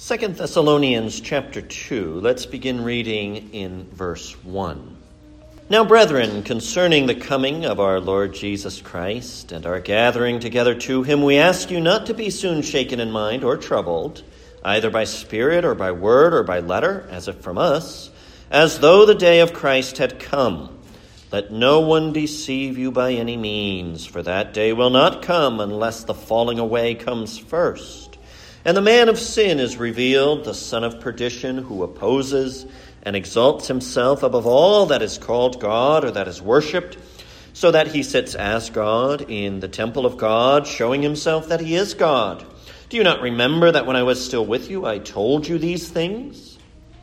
2 Thessalonians chapter 2, let's begin reading in verse 1. Now, brethren, concerning the coming of our Lord Jesus Christ and our gathering together to him, we ask you not to be soon shaken in mind or troubled, either by spirit or by word or by letter, as if from us, as though the day of Christ had come. Let no one deceive you by any means, for that day will not come unless the falling away comes first. And the man of sin is revealed, the son of perdition, who opposes and exalts himself above all that is called God or that is worshipped, so that he sits as God in the temple of God, showing himself that he is God. Do you not remember that when I was still with you, I told you these things?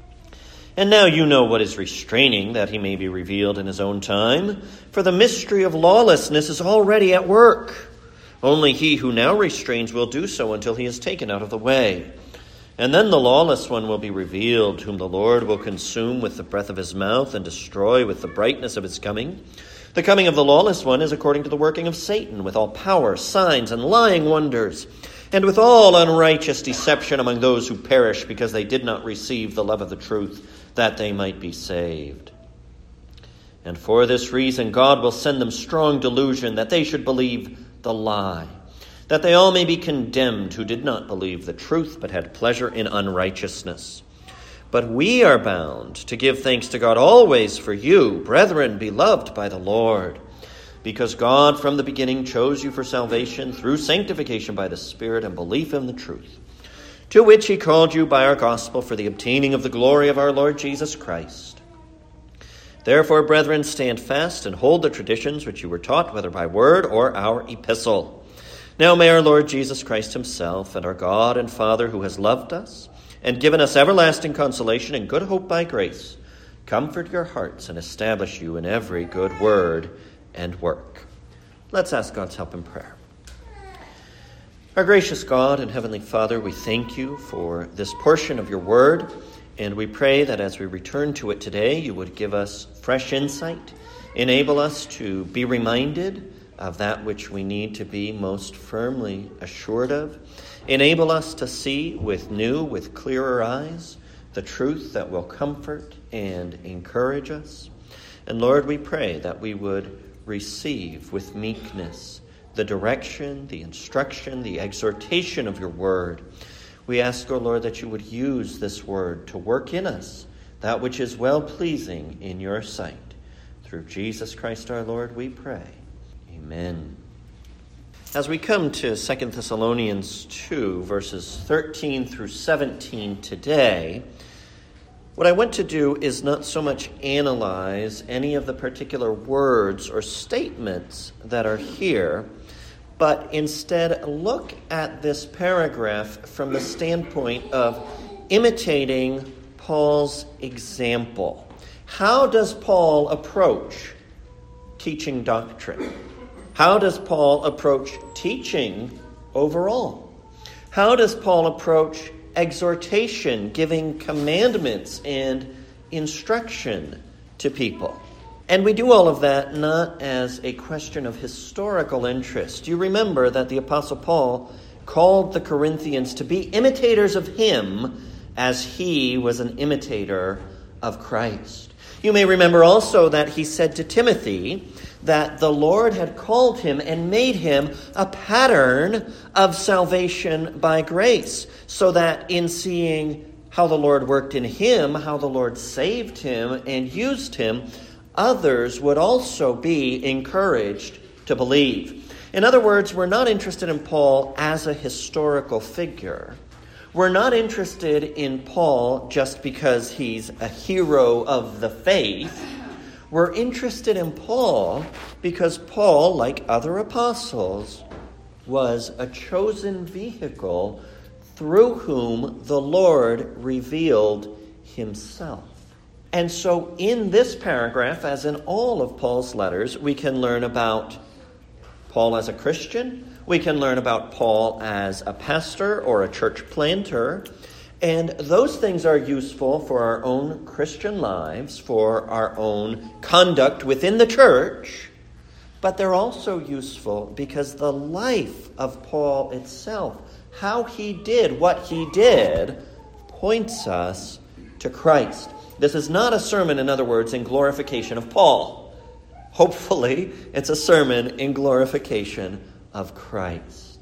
And now you know what is restraining, that he may be revealed in his own time. For the mystery of lawlessness is already at work. Only he who now restrains will do so until he is taken out of the way. And then the lawless one will be revealed, whom the Lord will consume with the breath of his mouth and destroy with the brightness of his coming. The coming of the lawless one is according to the working of Satan, with all power, signs, and lying wonders, and with all unrighteous deception among those who perish, because they did not receive the love of the truth, that they might be saved. And for this reason God will send them strong delusion, that they should believe the lie, that they all may be condemned who did not believe the truth, but had pleasure in unrighteousness. But we are bound to give thanks to God always for you, brethren, beloved by the Lord, because God from the beginning chose you for salvation through sanctification by the Spirit and belief in the truth, to which he called you by our gospel for the obtaining of the glory of our Lord Jesus Christ. Therefore, brethren, stand fast and hold the traditions which you were taught, whether by word or our epistle. Now may our Lord Jesus Christ himself and our God and Father, who has loved us and given us everlasting consolation and good hope by grace, comfort your hearts and establish you in every good word and work. Let's ask God's help in prayer. Our gracious God and Heavenly Father, we thank you for this portion of your word, and we pray that as we return to it today, you would give us fresh insight, enable us to be reminded of that which we need to be most firmly assured of, enable us to see with clearer eyes, the truth that will comfort and encourage us. And Lord, we pray that we would receive with meekness the direction, the instruction, the exhortation of your word. We ask, O Lord, that you would use this word to work in us that which is well-pleasing in your sight. Through Jesus Christ our Lord, we pray. Amen. As we come to 2 Thessalonians 2, verses 13 through 17 today, what I want to do is not so much analyze any of the particular words or statements that are here, but instead look at this paragraph from the standpoint of imitating Paul's example. How does Paul approach teaching doctrine? How does Paul approach teaching overall? How does Paul approach exhortation, giving commandments and instruction to people? And we do all of that not as a question of historical interest. You remember that the Apostle Paul called the Corinthians to be imitators of him as he was an imitator of Christ. You may remember also that he said to Timothy that the Lord had called him and made him a pattern of salvation by grace, so that in seeing how the Lord worked in him, how the Lord saved him and used him, others would also be encouraged to believe. In other words, we're not interested in Paul as a historical figure. We're not interested in Paul just because he's a hero of the faith. We're interested in Paul because Paul, like other apostles, was a chosen vehicle through whom the Lord revealed himself. And so in this paragraph, as in all of Paul's letters, we can learn about Paul as a Christian. We can learn about Paul as a pastor or a church planter. And those things are useful for our own Christian lives, for our own conduct within the church. But they're also useful because the life of Paul itself, how he did what he did, points us to Christ. This is not a sermon, in other words, in glorification of Paul. Hopefully, it's a sermon in glorification of Christ.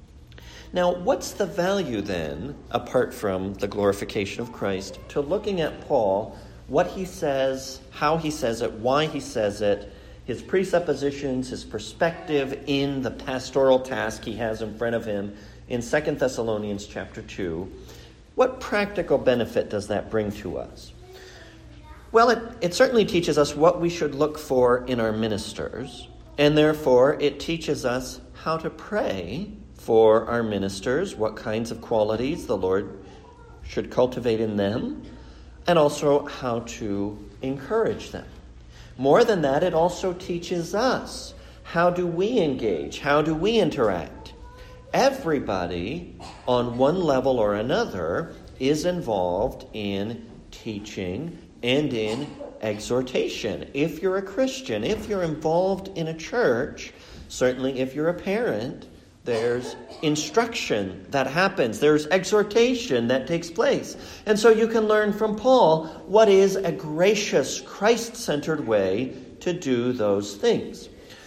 Now, what's the value then, apart from the glorification of Christ, to looking at Paul, what he says, how he says it, why he says it, his presuppositions, his perspective in the pastoral task he has in front of him in 2 Thessalonians chapter 2. What practical benefit does that bring to us? Well, it certainly teaches us what we should look for in our ministers, and therefore it teaches us how to pray for our ministers, what kinds of qualities the Lord should cultivate in them, and also how to encourage them. More than that, it also teaches us how do we engage, how do we interact. Everybody, on one level or another, is involved in teaching and in exhortation. If you're a Christian, if you're involved in a church, certainly if you're a parent, there's instruction that happens. There's exhortation that takes place. And so you can learn from Paul what is a gracious, Christ-centered way to do those things.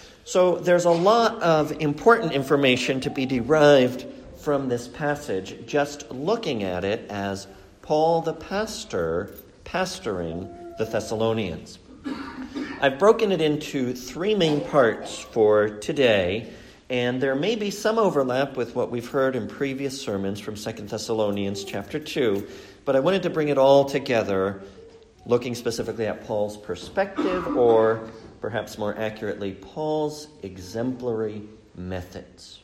So there's a lot of important information to be derived from this passage, just looking at it as Paul the pastor pastoring the Thessalonians. I've broken it into three main parts for today, and there may be some overlap with what we've heard in previous sermons from 2 Thessalonians chapter 2, but I wanted to bring it all together, looking specifically at Paul's perspective, or perhaps more accurately, Paul's exemplary methods.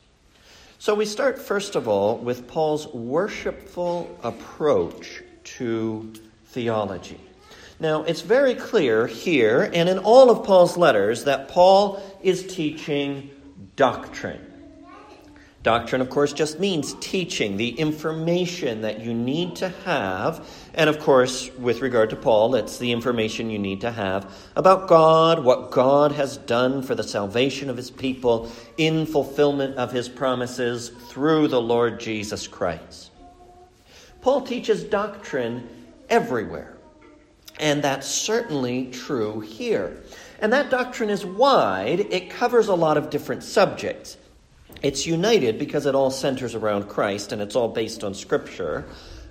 So we start, first of all, with Paul's worshipful approach to theology. Now, it's very clear here and in all of Paul's letters that Paul is teaching doctrine. Doctrine, of course, just means teaching, the information that you need to have. And, of course, with regard to Paul, it's the information you need to have about God, what God has done for the salvation of his people in fulfillment of his promises through the Lord Jesus Christ. Paul teaches doctrine everywhere. And that's certainly true here. And that doctrine is wide. It covers a lot of different subjects. It's united because it all centers around Christ and it's all based on Scripture.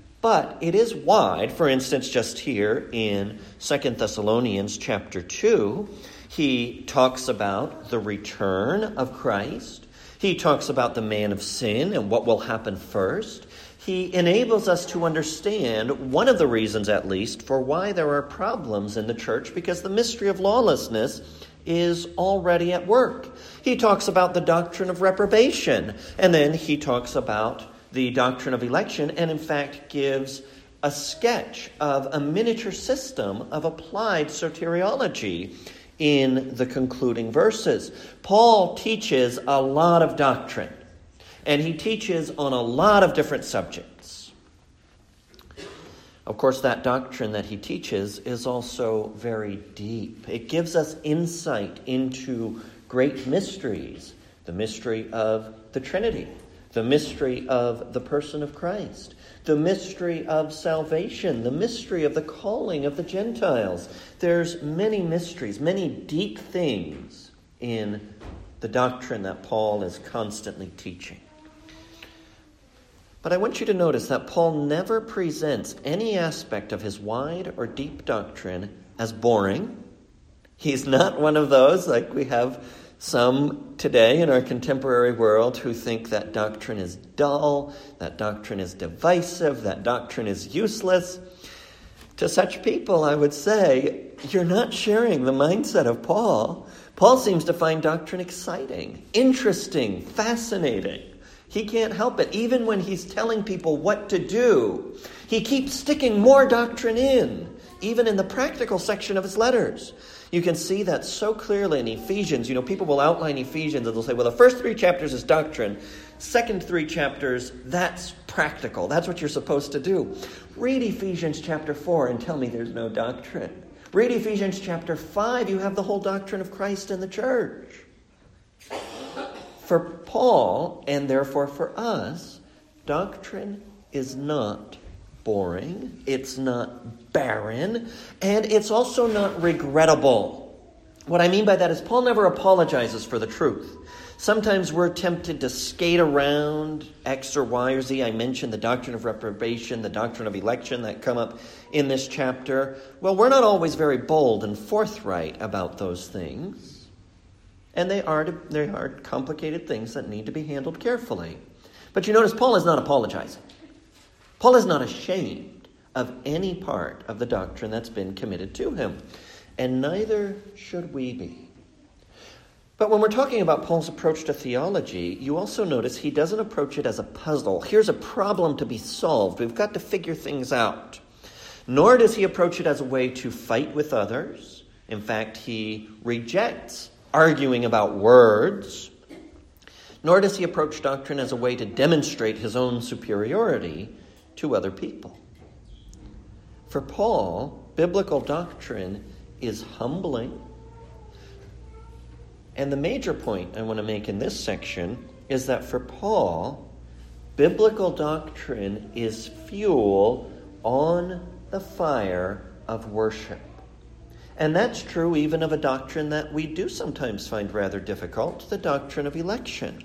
But it is wide. For instance, just here in 2 Thessalonians chapter 2, he talks about the return of Christ. He talks about the man of sin and what will happen first. He enables us to understand one of the reasons, at least, for why there are problems in the church, because the mystery of lawlessness is already at work. He talks about the doctrine of reprobation, and then he talks about the doctrine of election, and in fact gives a sketch of a miniature system of applied soteriology in the concluding verses. Paul teaches a lot of doctrine. And he teaches on a lot of different subjects. Of course, that doctrine that he teaches is also very deep. It gives us insight into great mysteries. The mystery of the Trinity. The mystery of the person of Christ. The mystery of salvation. The mystery of the calling of the Gentiles. There's many mysteries, many deep things in the doctrine that Paul is constantly teaching. But I want you to notice that Paul never presents any aspect of his wide or deep doctrine as boring. He's not one of those, like we have some today in our contemporary world, who think that doctrine is dull, that doctrine is divisive, that doctrine is useless. To such people, I would say, you're not sharing the mindset of Paul. Paul seems to find doctrine exciting, interesting, fascinating. He can't help it. Even when he's telling people what to do, he keeps sticking more doctrine in, even in the practical section of his letters. You can see that so clearly in Ephesians. People will outline Ephesians and they'll say, well, the first 3 chapters is doctrine. Second 3 chapters, that's practical. That's what you're supposed to do. Read Ephesians chapter 4 and tell me there's no doctrine. Read Ephesians chapter 5, you have the whole doctrine of Christ and the church. For Paul, and therefore for us, doctrine is not boring, it's not barren, and it's also not regrettable. What I mean by that is Paul never apologizes for the truth. Sometimes we're tempted to skate around X or Y or Z. I mentioned the doctrine of reprobation, the doctrine of election that come up in this chapter. Well, we're not always very bold and forthright about those things. And they are complicated things that need to be handled carefully. But you notice Paul is not apologizing. Paul is not ashamed of any part of the doctrine that's been committed to him. And neither should we be. But when we're talking about Paul's approach to theology, you also notice he doesn't approach it as a puzzle. Here's a problem to be solved. We've got to figure things out. Nor does he approach it as a way to fight with others. In fact, he rejects arguing about words. Nor does he approach doctrine as a way to demonstrate his own superiority to other people. For Paul, biblical doctrine is humbling. And the major point I want to make in this section is that for Paul, biblical doctrine is fuel on the fire of worship. And that's true even of a doctrine that we do sometimes find rather difficult, the doctrine of election.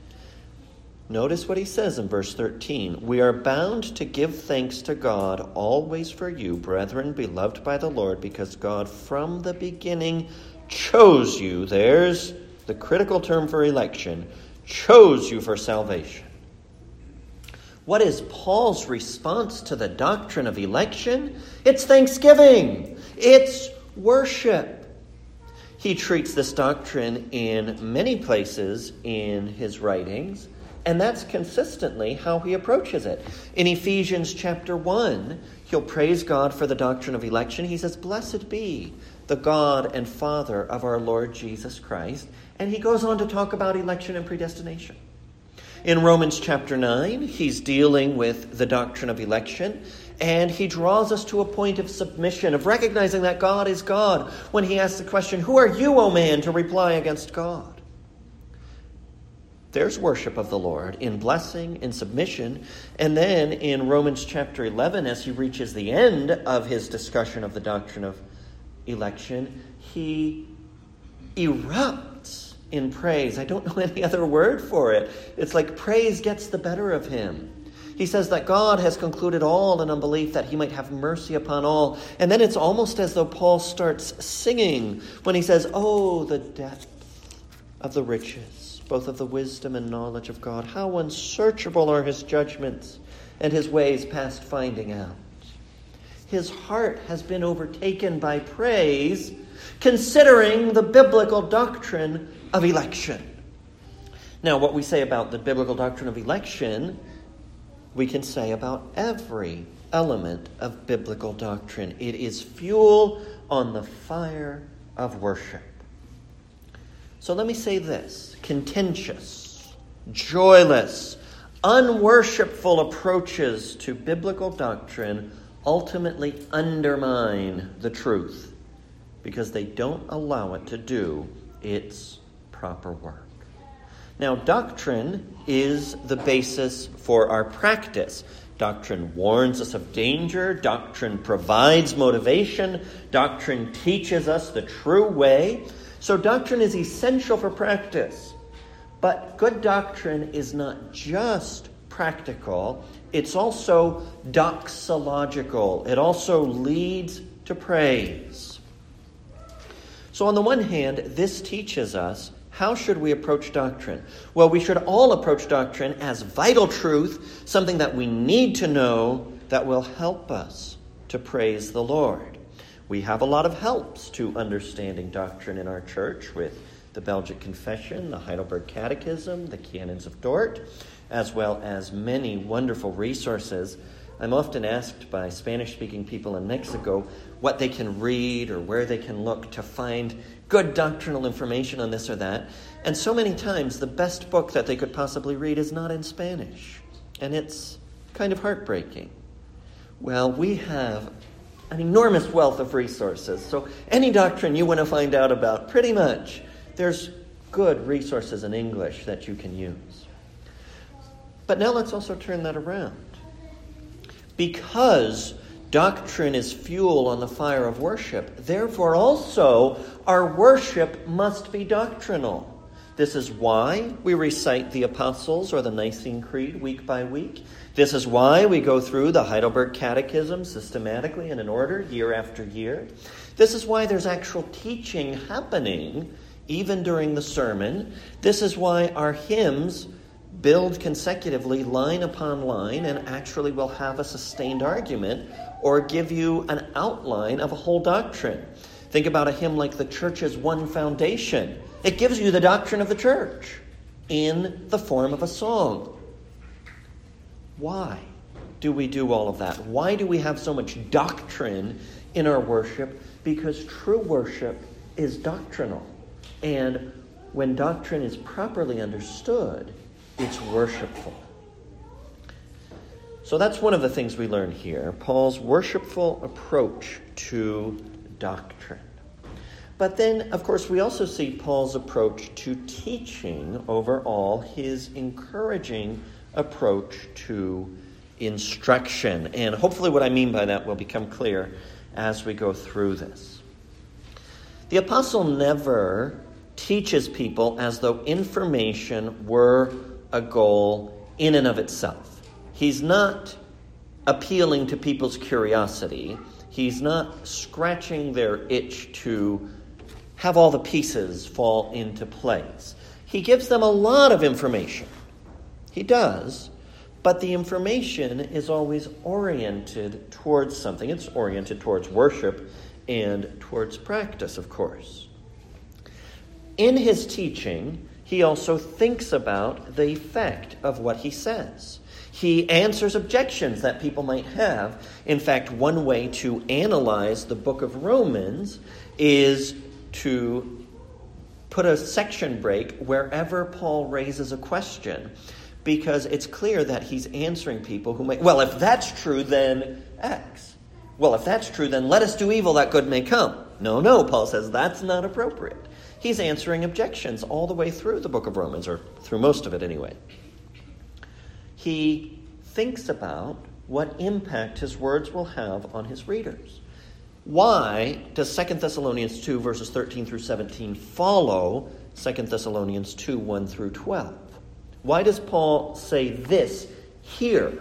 Notice what he says in verse 13. We are bound to give thanks to God always for you, brethren, beloved by the Lord, because God from the beginning chose you, there's the critical term for election, chose you for salvation. What is Paul's response to the doctrine of election? It's thanksgiving. It's worship. He treats this doctrine in many places in his writings, and that's consistently how he approaches it. In Ephesians chapter 1, he'll praise God for the doctrine of election. He says, "Blessed be the God and Father of our Lord Jesus Christ." And he goes on to talk about election and predestination. In Romans chapter 9, he's dealing with the doctrine of election, and he draws us to a point of submission, of recognizing that God is God, when he asks the question, "Who are you, O man, to reply against God?" There's worship of the Lord in blessing, in submission. And then in Romans chapter 11, as he reaches the end of his discussion of the doctrine of election, he erupts in praise. I don't know any other word for it. It's like praise gets the better of him. He says that God has concluded all in unbelief, that he might have mercy upon all. And then it's almost as though Paul starts singing when he says, "Oh, the depth of the riches, both of the wisdom and knowledge of God. How unsearchable are his judgments and his ways past finding out." His heart has been overtaken by praise, considering the biblical doctrine of election. Now, what we say about the biblical doctrine of election, we can say about every element of biblical doctrine. It is fuel on the fire of worship. So let me say this: contentious, joyless, unworshipful approaches to biblical doctrine ultimately undermine the truth because they don't allow it to do its proper work. Now, doctrine is the basis for our practice. Doctrine warns us of danger. Doctrine provides motivation. Doctrine teaches us the true way. So doctrine is essential for practice. But good doctrine is not just practical. It's also doxological. It also leads to praise. So on the one hand, this teaches us, how should we approach doctrine? Well, we should all approach doctrine as vital truth, something that we need to know that will help us to praise the Lord. We have a lot of helps to understanding doctrine in our church with the Belgic Confession, the Heidelberg Catechism, the Canons of Dort, as well as many wonderful resources. I'm often asked by Spanish-speaking people in Mexico what they can read or where they can look to find good doctrinal information on this or that. And so many times the best book that they could possibly read is not in Spanish. And it's kind of heartbreaking. Well, we have an enormous wealth of resources. So any doctrine you want to find out about, pretty much, there's good resources in English that you can use. But now let's also turn that around. Because doctrine is fuel on the fire of worship, therefore also our worship must be doctrinal. This is why we recite the Apostles' or the Nicene Creed week by week. This is why we go through the Heidelberg Catechism systematically and in order, year after year. This is why there's actual teaching happening even during the sermon. This is why our hymns build consecutively, line upon line, and actually will have a sustained argument or give you an outline of a whole doctrine. Think about a hymn like The Church's One Foundation. It gives you the doctrine of the church in the form of a song. Why do we do all of that? Why do we have so much doctrine in our worship? Because true worship is doctrinal. And when doctrine is properly understood, it's worshipful. So that's one of the things we learn here, Paul's worshipful approach to doctrine. But then, of course, we also see Paul's approach to teaching overall, his encouraging approach to instruction. And hopefully what I mean by that will become clear as we go through this. The apostle never teaches people as though information were a goal in and of itself. He's not appealing to people's curiosity. He's not scratching their itch to have all the pieces fall into place. He gives them a lot of information. He does, but the information is always oriented towards something. It's oriented towards worship and towards practice, of course. In his teaching, he also thinks about the effect of what he says. He answers objections that people might have. In fact, one way to analyze the book of Romans is to put a section break wherever Paul raises a question, because it's clear that he's answering people who may, well, if that's true, then X. Well, if that's true, then let us do evil that good may come. No, Paul says that's not appropriate. He's answering objections all the way through the book of Romans, or through most of it anyway. He thinks about what impact his words will have on his readers. Why does 2 Thessalonians 2, verses 13 through 17 follow 2 Thessalonians 2, 1 through 12? Why does Paul say this here?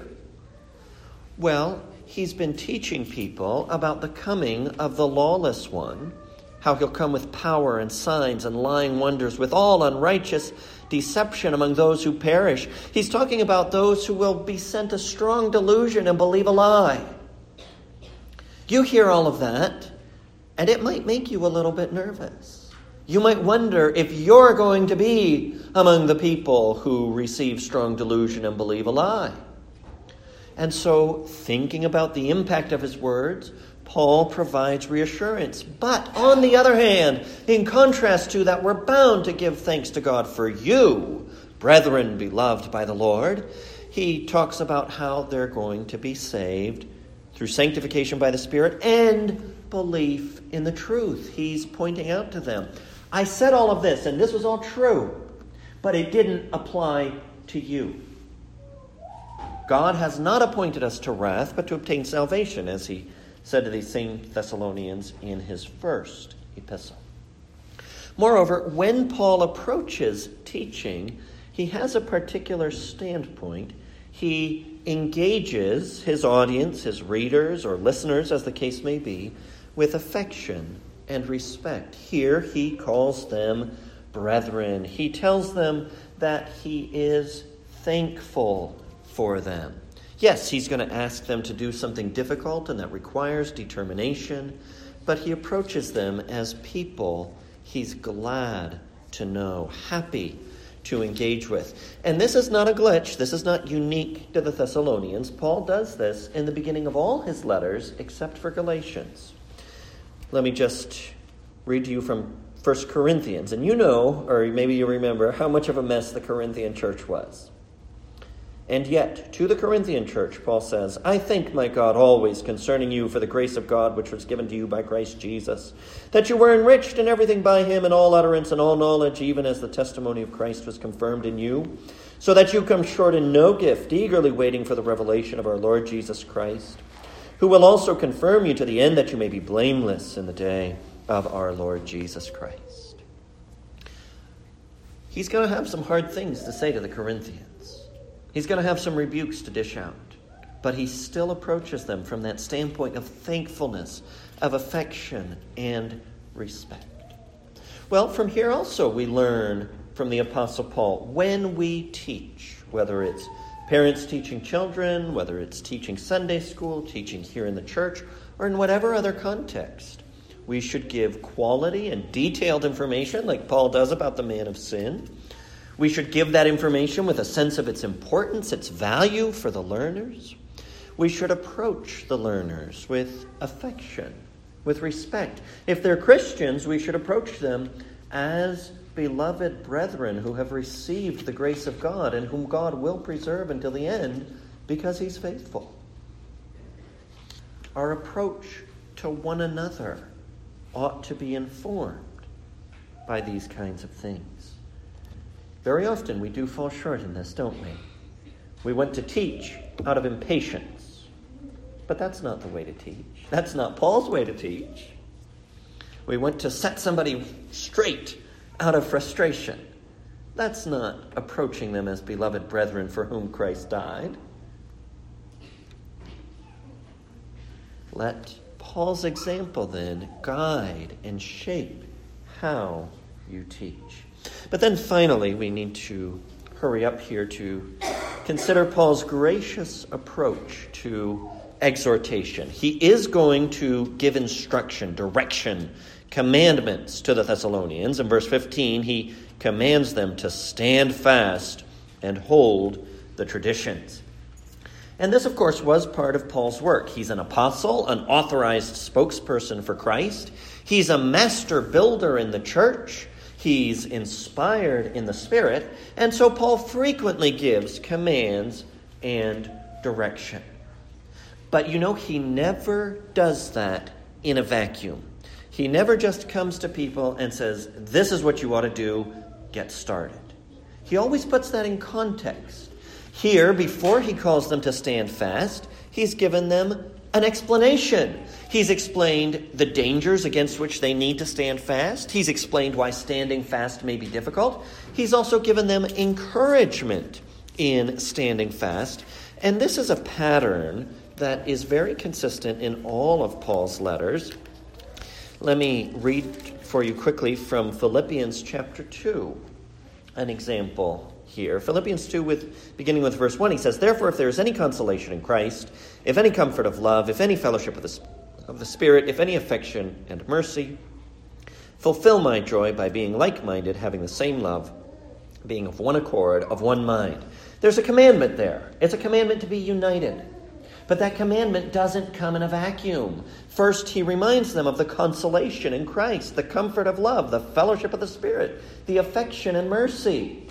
Well, he's been teaching people about the coming of the lawless one, how he'll come with power and signs and lying wonders, with all unrighteous deception among those who perish. He's talking about those who will be sent a strong delusion and believe a lie. You hear all of that, and it might make you a little bit nervous. You might wonder if you're going to be among the people who receive strong delusion and believe a lie. And so, thinking about the impact of his words, Paul provides reassurance. But on the other hand, in contrast to that, we're bound to give thanks to God for you, brethren beloved by the Lord. He talks about how they're going to be saved through sanctification by the Spirit and belief in the truth. He's pointing out to them, I said all of this, and this was all true, but it didn't apply to you. God has not appointed us to wrath, but to obtain salvation, as he said to these same Thessalonians in his first epistle. Moreover, when Paul approaches teaching, he has a particular standpoint. He engages his audience, his readers or listeners, as the case may be, with affection and respect. Here he calls them brethren. He tells them that he is thankful for them. Yes, he's going to ask them to do something difficult and that requires determination, but he approaches them as people he's glad to know, happy to engage with. And this is not a glitch. This is not unique to the Thessalonians. Paul does this in the beginning of all his letters except for Galatians. Let me just read to you from 1 Corinthians. And you know, or maybe you remember, how much of a mess the Corinthian church was. And yet, to the Corinthian church, Paul says, I thank my God always concerning you for the grace of God which was given to you by Christ Jesus, that you were enriched in everything by him in all utterance and all knowledge, even as the testimony of Christ was confirmed in you, so that you come short in no gift, eagerly waiting for the revelation of our Lord Jesus Christ, who will also confirm you to the end that you may be blameless in the day of our Lord Jesus Christ. He's going to have some hard things to say to the Corinthians. He's going to have some rebukes to dish out, but he still approaches them from that standpoint of thankfulness, of affection, and respect. Well, from here also we learn from the Apostle Paul, when we teach, whether it's parents teaching children, whether it's teaching Sunday school, teaching here in the church, or in whatever other context, we should give quality and detailed information like Paul does about the man of sin. We should give that information with a sense of its importance, its value for the learners. We should approach the learners with affection, with respect. If they're Christians, we should approach them as beloved brethren who have received the grace of God and whom God will preserve until the end because he's faithful. Our approach to one another ought to be informed by these kinds of things. Very often we do fall short in this, don't we? We want to teach out of impatience. But that's not the way to teach. That's not Paul's way to teach. We want to set somebody straight out of frustration. That's not approaching them as beloved brethren for whom Christ died. Let Paul's example then guide and shape how you teach. But then finally, we need to hurry up here to consider Paul's gracious approach to exhortation. He is going to give instruction, direction, commandments to the Thessalonians. In verse 15, he commands them to stand fast and hold the traditions. And this, of course, was part of Paul's work. He's an apostle, an authorized spokesperson for Christ. He's a master builder in the church. He's inspired in the Spirit. And so Paul frequently gives commands and direction. But he never does that in a vacuum. He never just comes to people and says, this is what you ought to do, get started. He always puts that in context. Here, before he calls them to stand fast, he's given them an explanation. He's explained the dangers against which they need to stand fast. He's explained why standing fast may be difficult. He's also given them encouragement in standing fast. And this is a pattern that is very consistent in all of Paul's letters. Let me read for you quickly from Philippians chapter 2, an example here. Philippians 2, beginning with verse 1, he says, Therefore, if there is any consolation in Christ, if any comfort of love, if any fellowship of the Spirit, if any affection and mercy, fulfill my joy by being like-minded, having the same love, being of one accord, of one mind. There's a commandment there. It's a commandment to be united. But that commandment doesn't come in a vacuum. First, he reminds them of the consolation in Christ, the comfort of love, the fellowship of the Spirit, the affection and mercy.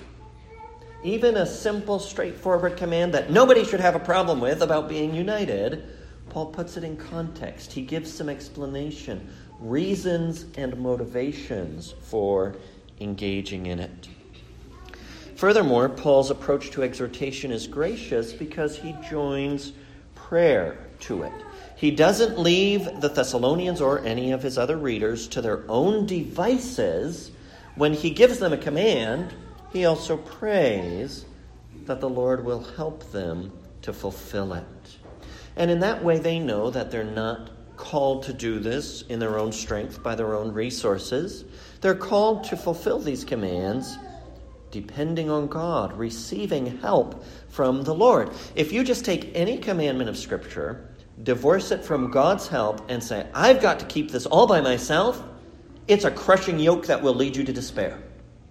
Even a simple, straightforward command that nobody should have a problem with about being united, Paul puts it in context. He gives some explanation, reasons and motivations for engaging in it. Furthermore, Paul's approach to exhortation is gracious because he joins prayer to it. He doesn't leave the Thessalonians or any of his other readers to their own devices. When he gives them a command, he also prays that the Lord will help them to fulfill it. And in that way, they know that they're not called to do this in their own strength, by their own resources. They're called to fulfill these commands depending on God, receiving help from the Lord. If you just take any commandment of Scripture, divorce it from God's help, and say, I've got to keep this all by myself, it's a crushing yoke that will lead you to despair.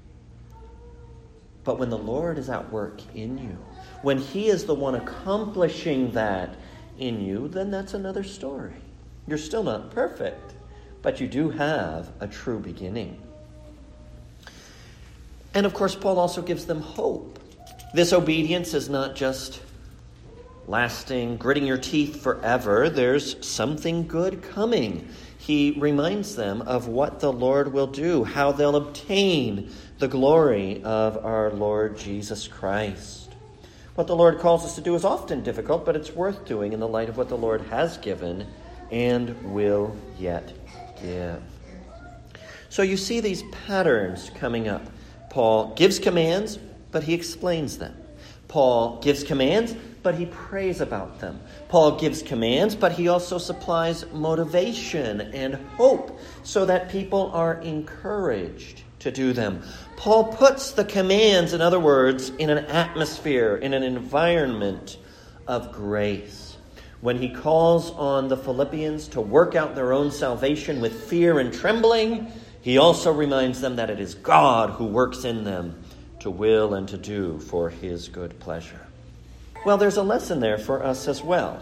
But when the Lord is at work in you, when he is the one accomplishing that in you, then that's another story. You're still not perfect, but you do have a true beginning. And of course, Paul also gives them hope. This obedience is not just lasting, gritting your teeth forever. There's something good coming. He reminds them of what the Lord will do, how they'll obtain the glory of our Lord Jesus Christ. What the Lord calls us to do is often difficult, but it's worth doing in the light of what the Lord has given and will yet give. So you see these patterns coming up. Paul gives commands, but he explains them. Paul gives commands, but he prays about them. Paul gives commands, but he also supplies motivation and hope so that people are encouraged to do them. Paul puts the commands, in other words, in an atmosphere, in an environment of grace. When he calls on the Philippians to work out their own salvation with fear and trembling, he also reminds them that it is God who works in them to will and to do for his good pleasure. Well, there's a lesson there for us as well.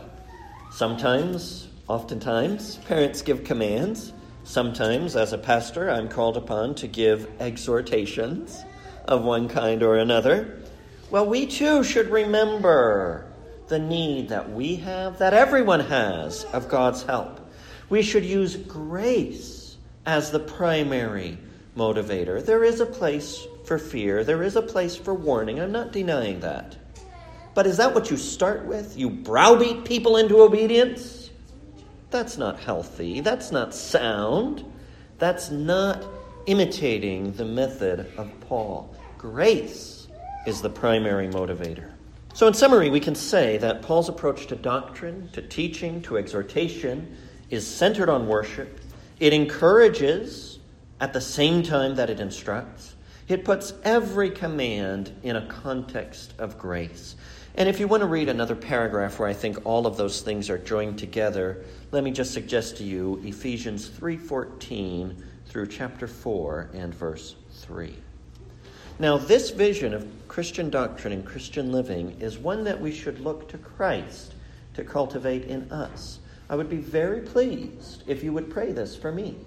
Oftentimes, parents give commands. Sometimes, as a pastor, I'm called upon to give exhortations of one kind or another. Well, we too should remember the need that we have, that everyone has, of God's help. We should use grace as the primary motivator. There is a place for fear. There is a place for warning. I'm not denying that. But is that what you start with? You browbeat people into obedience? That's not healthy. That's not sound. That's not imitating the method of Paul. Grace is the primary motivator. So in summary, we can say that Paul's approach to doctrine, to teaching, to exhortation is centered on worship. It encourages at the same time that it instructs. It puts every command in a context of grace. And if you want to read another paragraph where I think all of those things are joined together, let me just suggest to you Ephesians 3:14 through chapter 4 and verse 3. Now, this vision of Christian doctrine and Christian living is one that we should look to Christ to cultivate in us. I would be very pleased if you would pray this for me.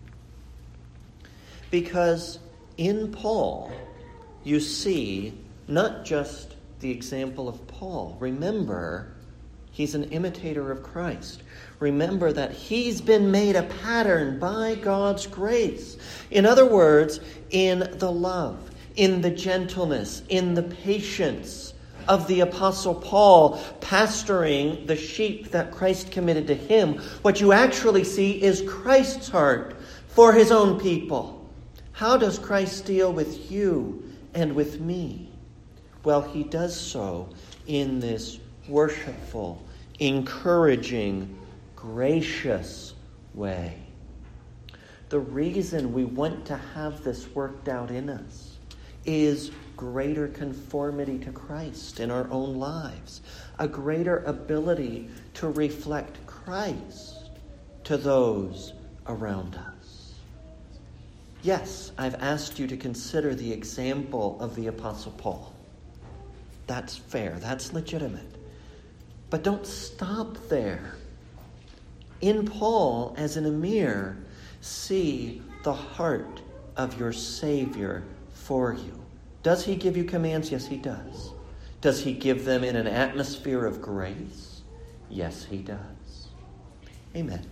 Because in Paul, you see not just the example of Paul. Remember, he's an imitator of Christ. Remember that he's been made a pattern by God's grace. In other words, in the love, in the gentleness, in the patience of the Apostle Paul pastoring the sheep that Christ committed to him, what you actually see is Christ's heart for his own people. How does Christ deal with you and with me? Well, he does so in this worshipful, encouraging, gracious way. The reason we want to have this worked out in us is greater conformity to Christ in our own lives, a greater ability to reflect Christ to those around us. Yes, I've asked you to consider the example of the Apostle Paul. That's fair. That's legitimate. But don't stop there. In Paul, as in a mirror, see the heart of your Savior for you. Does he give you commands? Yes, he does. Does he give them in an atmosphere of grace? Yes, he does. Amen.